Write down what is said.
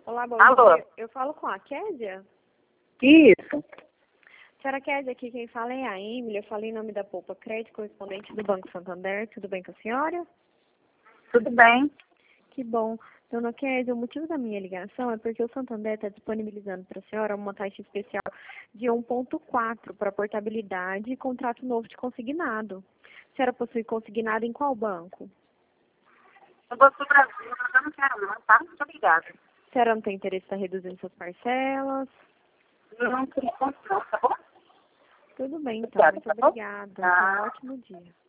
Olá, bom Alô? dia. Eu falo com a Késia? Isso. Senhora Késia, aqui quem fala é a Emily. Eu falei em nome da Poupa Crédito, correspondente do Banco Santander. Tudo bem com a senhora? Tudo bem? Que bom. Dona Késia, o motivo da minha ligação é porque o Santander está disponibilizando para a senhora uma taxa especial de 1,4 para portabilidade e contrato novo de consignado. A senhora possui consignado em qual banco? Eu vou pro Brasil, mas eu não quero não, tá? Muito obrigada. A senhora não tem interesse em estar reduzindo suas parcelas? Não, por enquanto não, tá bom? Tudo bem, então. Obrigada, Muito tá bom? obrigada. Tá. Tenha um ótimo dia.